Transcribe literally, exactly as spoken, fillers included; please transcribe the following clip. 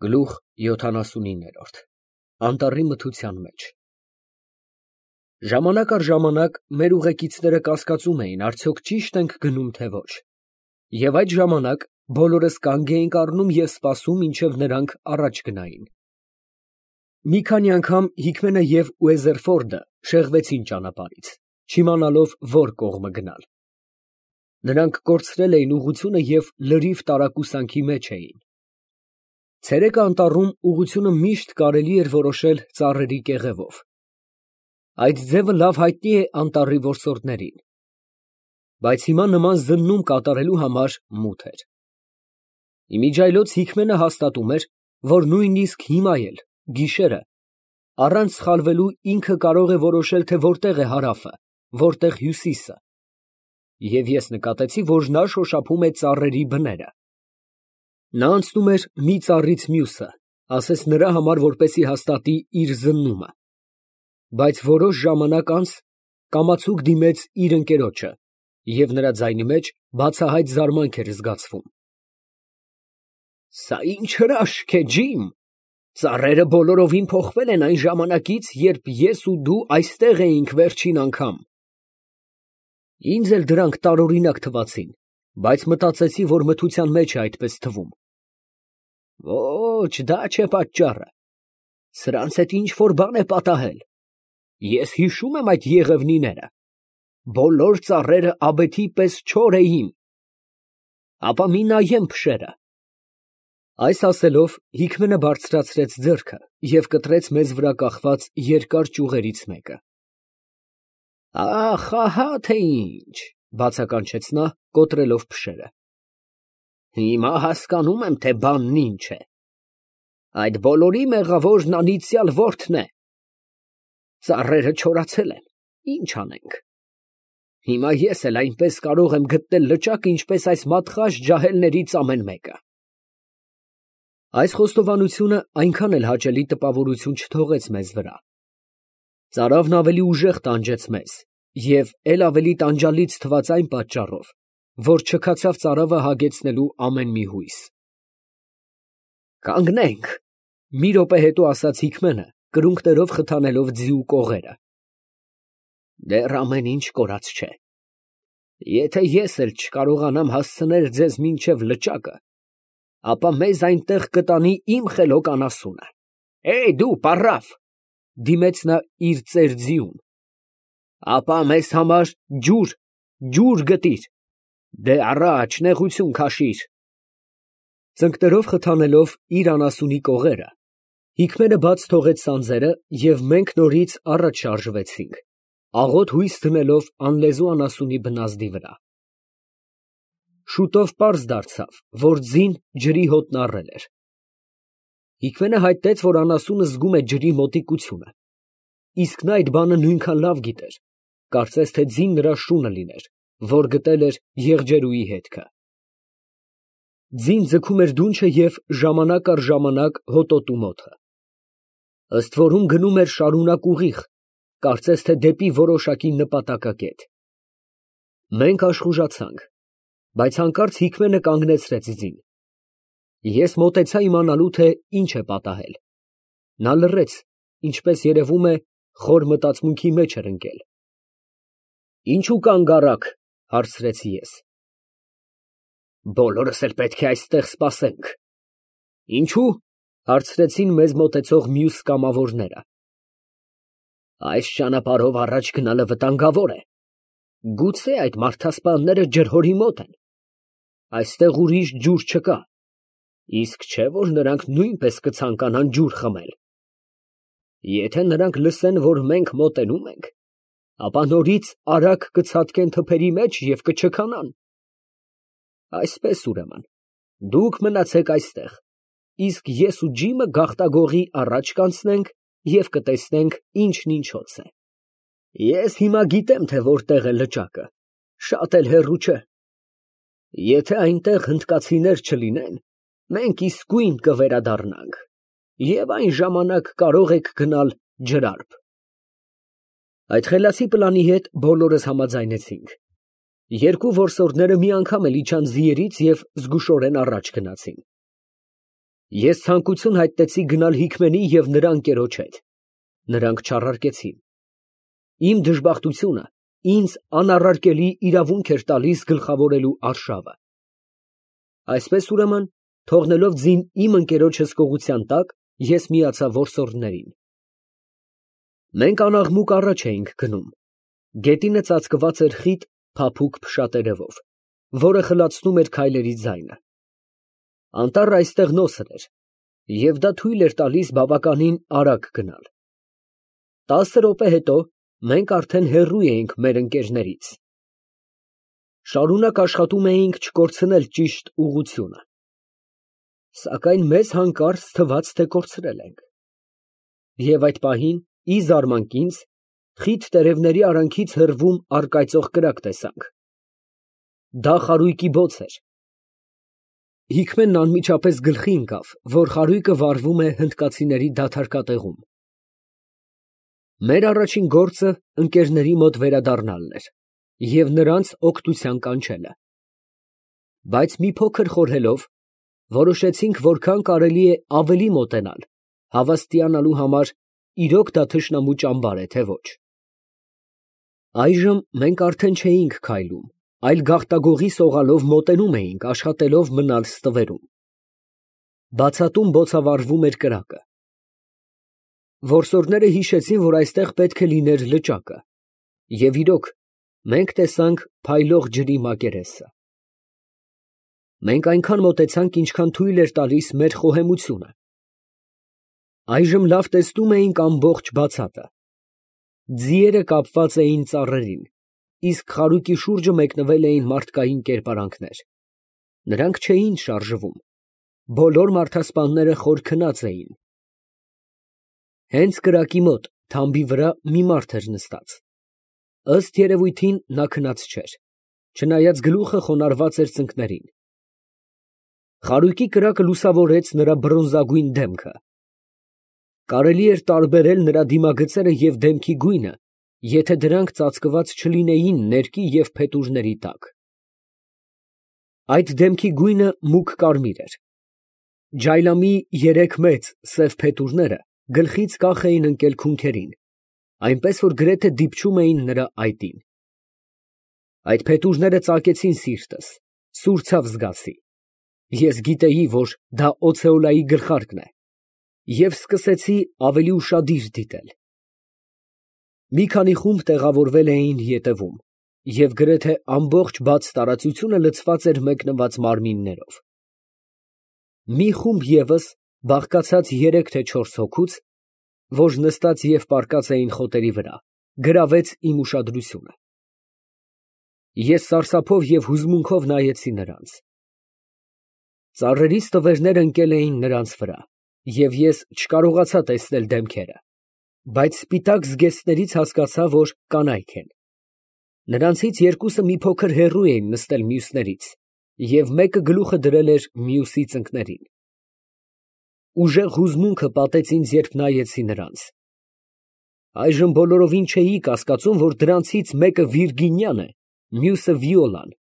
Գլուխ յոթանասունիններորդ Անտառի մթության մեջ Ժամանակ առ ժամանակ մեր ուղեկիցները կասկածում էին, արդյոք ճի՞շտ ենք գնում, թե ոչ, և այդ ժամանակ բոլորս կանգ էինք առնում և սպասում, մինչև նրանք առաջ գնային։ Մի քանի անգամ Հիկմենը և Ուեզերֆորդը շեղվեցին ճանապարհից, չիմանալով որ կողմը գնալ։ Նրանք կորցրել էին ուղղությունը և լրիվ տարակուսանքի մեջ էին։ Ցերեկը անտառում ուղղությունը միշտ կարելի էր որոշել ծառերի կեղևով։ Այդ ձևը լավ հայտնի է անտառի որսորդներին։ Բայց հիմա նման զննում կատարելու համար մութ էր։ Իմիջիայլոց Հիկմենը հաստատում էր, որ նույնիսկ հիմա էլ, գիշերը, առանց սխալվելու ինքը կարող է որոշել, թե որտեղ է հարավը, որտեղ հյուսիսը։ Եվ ես նկատեցի, որ նա շոշափում է ծառերի բները։ Նա անցնում էր մի ծառից մյուսը, ասես նրա համար, որպեսզի հաստատի իր զննումը։ Բայց որոշ ժամանակ անց կամացուկ դիմեց իր ընկերոջը, և նրա ձայնի մեջ բացահայտ զարմանք էր զգացվում։ Սա ի՞նչ հրաշք է, Ջիմ. ծառերը բոլորովին փոխվել են այն ժամանակից, երբ ես ու դու այստեղ էինք վերջին անգամ։ Ինձ էլ դրանք տարօրինակ թվացին, բայց մտածեցի, որ մթության մեջ է այդպես թվում։ Ոչ, դա չէ պատճառը։ Սրանց հետ ինչ֊որ բան է պատահել։ Ես հիշում եմ այդ եղևնիները։ Բոլոր ծառերը աբեթի պես չոր էին։ Ապա մի նայեմ փշերը։ Այս ասելով Հիկմենը բարձրացրեց ձեռքը և կտրեց մեզ վրա կախված երկար ճյուղերից մեկը։ Ախ, ահա թե ինչ, բացականչեց նա, կոտրելով փշերը։ Հիմա հասկանում եմ, թե բանն ինչ է։ Այդ բոլորի մեղավորն անիծյալ որդն է։ Ծառերը չորացել են, ինչ անենք։ Հիմա ես էլ այնպես կարող եմ գտնել լճակ, ինչպես այս մատխաշ ջահելներից ամեն մեկը։ Այս խոստովանությունը այնքան էլ հաճելի տպավորություն չթողեց մեզ վրա։ Ծարավն ավելի ուժեղ տանջեց մեզ և էլ ավելի տանջալից թվաց այն պատճառով, որ չքացավ ծարավը հագեցնելու ամեն մի հույս։ Կանգնենք, մի րոպե հետո ասաց Հիկմենը, կրունկներով խթանելով ձիու կողերը։ Դեռ ամեն ինչ կորած չէ։ Եթե ես էլ չկարողանամ հասցնել ձեզ մինչև լճակը, ապա մեզ այնտեղ կտանի իմ խելոք անասունը։ Էյ դու, պառավ, դիմեց նա իր ծեր ձիուն, ապա մեզ համար ջուր, ջուր գտիր, դե առաջ, նեղություն քաշիր։ Ծնկներով խթանելով իր անասունի կողերը, Հիկմենը բաց թողեց սանձերը, և մենք նորից առաջ շարժվեցինք, աղոտ հույս դնելով անլեզու անասունի բնազդի վրա։ Շուտով պարզ դարձավ, որ ձին ջրի հոտն առել էր։ Հիկմենը հայտնեց, որ անասունը զգում է ջրի մոտիկությունը, իսկ նա այդ բանը նույնքան լավ գիտեր, կարծես թե ձին նրա շունը լիներ, որ գտել էր եղջերուի հետքը։ Ձին ձգում էր դունչը և ժամանակ առ ժամանակ հոտոտում օդը։ Ըստ որում գնում էր շարունակ ուղիղ, կարծես թե դեպի որոշակի նպատակակետ։ Մենք աշխուժացանք, բայց հանկարծ Հիկմենը կանգնեցրեց ձին։ Ես մոտեցա իմանալու, թե ինչ է պատահել։ Նա լռեց, ինչպես երևում է, խոր մտածմունքի մեջ էր ընկել։ Ինչու կանգ առաք, հարցրեցի ես։ Բոլորս էլ պետք է այստեղ սպասենք։ Ինչու, հարցրեցին մեզ մոտեցող մյուս կամավորները։ Այս ճանապարհով առաջ գնալը վտանգավոր է։ Գուցե այդ մարդասպանները ջրհորի մոտ են։ Այստեղ ուրիշ ջուր չկա, իսկ չէ, որ նրանք նույնպես կցանկանան ջուր խմել։ Եթե նրանք լսեն, որ մենք մոտենում ենք, ապա նորից արագ կցատկեն թփերի մեջ և կչքանան։ Այսպես, ուրեմն, դուք մնացեք այստեղ, իսկ ես ու Ջիմը գաղտագողի առաջ կանցնենք և կտեսնենք ինչն ինչոց է։ Ես հիմա գիտեմ, թե որտեղ է լճակը, շատ էլ հեռու չէ։ Եթե այնտեղ հնդկացիներ չլինեն, մենք իսկույն կվերադառնանք, և այն ժամանակ կարող եք գնալ ջրարփ։ Այդ խելացի պլանի հետ բոլորս համաձայնեցինք։ Երկու որսորդները մի անգամ էլ իջան ձիերից և զգուշորեն առաջ գնացին։ Ես ցանկություն հայտնեցի գնալ Հիկմենի և նրա ընկերոջ հետ. նրանք չառարկեցին։ Իմ դժբախտությունը ինձ անառարկելի իրավունք էր տալիս գլխավորելու արշավը։ Այսպես ուրեմն, թողնելով ձին իմ ընկերոջս կողության տակ, ես միացա որսորդներին։ Մենք անաղմուկ առաջ էինք գնում։ Գետինը ծածկված էր խիտ, փափուկ փշատերևով, որը խլացնում էր քայլերի ձայնը։ Անտառը այստեղ նոսր էր, և դա թույլ էր տալիս բավականին արագ գնալ։ Տասը րոպե հետո մենք արդեն հեռու էինք մեր ընկերներից։ Շարունակ աշխատում էինք չկորցնել ճիշտ ուղղությունը։ Սակայն մեզ հանկարծ թվաց, թե կորցրել ենք։ Եվ այդ պահին, ի զարմանք ինձ, խիտ տերևների արանքից հեռվում առկայծող կրակ տեսանք։ Դա խարույկի բոց էր։ Հիկմենն անմիջապես գլխի ընկավ, որ խարույկը վառվում է հնդկացիների դադարկատեղում։ Մեր առաջին գործը ընկերների մոտ վերադառնալն էր և նրանց օգնության կանչելը։ Բայց մի փոքր խորհելով, որոշեցինք որքան կարելի է ավելի մոտենալ, հավաստիանալու համար իրոք դա թշնամու ճամբար է, թե ոչ։ Այժմ մենք արդեն չէինք քայլում, այլ գաղտագողի սողալով մոտենում էինք, աշխատելով մնալ ստվերում։ Բացատում բոցավառվում էր կրակը։ Որսորդները հիշեցին, որ այստեղ պետք է լիներ լճակը, և իրոք, մենք տեսանք փայլող ջրի մակերեսը։ Մենք այնքան մոտեցանք, ինչքան թույլ էր տալիս մեր խոհեմությունը։ Այժմ լավ տեսնում էինք ամբողջ բացատը։ Ձիերը կապված էին ծառերին, իսկ խարույկի շուրջը մեկնվել էին մարդկային կերպարանքներ։ Նրանք չէին շարժվում, բոլոր մարդասպանները խոր քնած էին։ Հենց կրակի մոտ, թամբի վրա մի մարդ էր նստած։ Ըստ երևույթին նա քնած չէր, չնայած գլուխը խոնարհված էր ծնկներին։ Խարույկի կրակը լուսավորեց նրա բրոնզագույն դեմքը։ Կարելի էր տարբերել նրա դիմագծերը և դեմքի գույնը, եթե դրանք ծածկված չլինեին ներկի և փետուրների տակ։ Այդ դեմքի գույնը մուգ կարմիր էր։ Ջայլամի երեք մեծ սև փետուրները գլխից կախ էին ընկել քունքերին, այնպես որ գրեթե դիպչում էին նրա այտին։ Այդ փետուրները ծակեցին սիրտս, սուրցավ զգացի։ Ես գիտեի, որ դա Օցեոլայի գլխարկն է, և սկսեցի ավելի ուշադիր դիտել։ Մի քանի խումբ տեղավորվել էին ետևում, և գրեթե ամբողջ բաց տարածությունը լցված էր մեկնված մարմիններով։ Մի խումբ ևս, բաղկացած երեք թե չորս հոգուց, որ նստած և պառկած էին խոտերի վրա, գրավեց իմ ուշադրությունը։ Ես սարսափով և հուզմունքով նայեցի նրանց։ Ծառերի ստվերներ ընկել էին նրանց վրա, և ես չկարողացա տեսնել դեմքերը, բայց սպիտակ զգեստներից հասկացա, որ կանայք են։ Նրանցից երկուսը մի փոքր հեռու էին նստել մյուսներից, և մեկը գլուխը դրել էր մյուսի ծնկներին։ Ուժեղ հուզմունքը պատեց ինձ, երբ նայեցի նրանց։ Այժմ բոլորովին չէի կասկածում, որ դրանցից մեկը Վիրգինիան է, մյուսը Վիոլան։